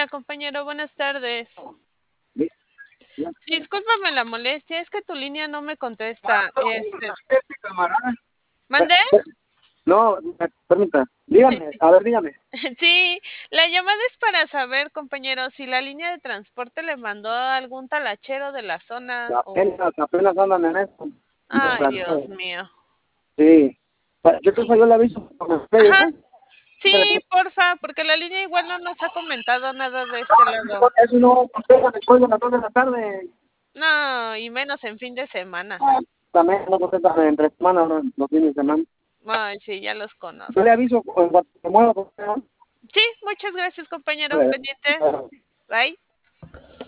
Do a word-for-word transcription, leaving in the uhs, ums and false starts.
Hola, compañero, buenas tardes. Discúlpame la molestia, es que tu línea no me contesta. Este, ¿Mandé? No, permita, dígame, a ver, dígame. Sí, la llamada es para saber, compañero, si la línea de transporte le mandó a algún talachero de la zona o... Apenas, apenas andan en eso. Ay, Dios mío. Sí. Yo creo Sí. que yo le aviso con usted, Ajá, ¿eh? sí, porfa, porque la línea igual no nos ha comentado nada de este lado. Eso no contesta después de las dos de la tarde. No, y menos en fin de semana. También no contesta entre semana, no, los fines de semana. Ay, sí, ya los Yo le conozco. aviso en cuanto se mueva, por favor. Sí, muchas gracias, compañero. Eh, Pendiente. eh, Bye.